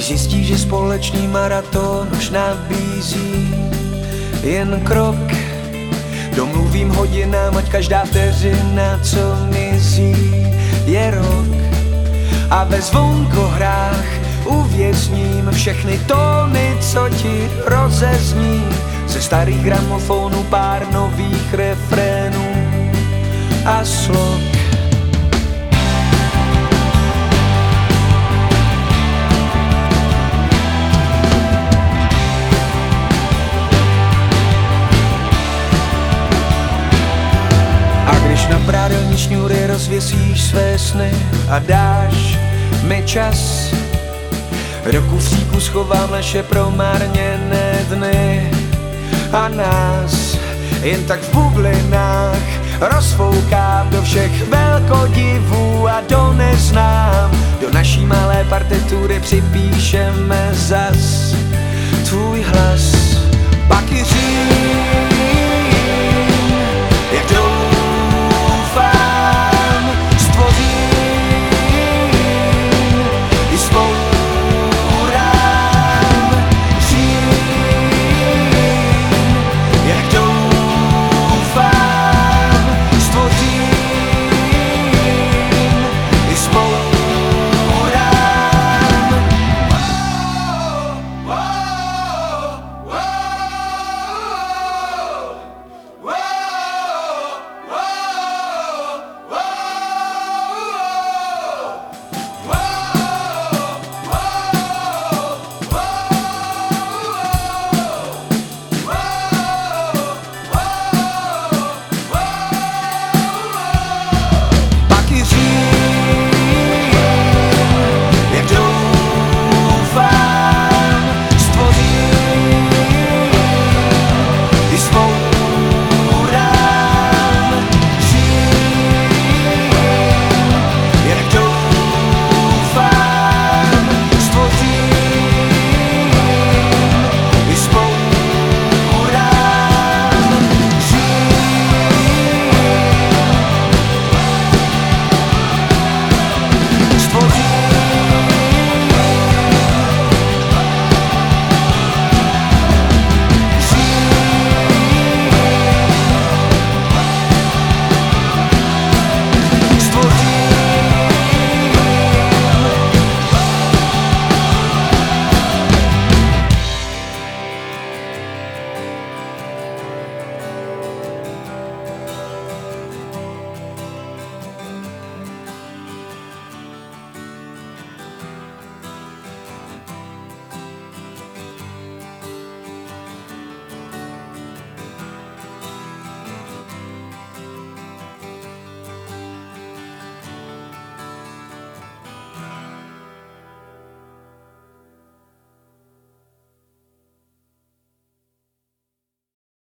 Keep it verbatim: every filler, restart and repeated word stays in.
zjistí, že společný maraton už nabízí jen krok. Domluvím hodinám, ať každá vteřina, co mizí, je rok. A ve zvonkohrách uvězním všechny tóny, co ti rozezní. Ze starých gramofonů pár nových refrénů a slov. A když na prádelní šňůry rozvěsíš své sny a dáš mi čas, do kufříku schovám naše promarněné dny a nás jen tak v bublinách rozfoukám do všech velkodivů a do neznám. Do naší malé partitury připíšeme zas tvůj hlas.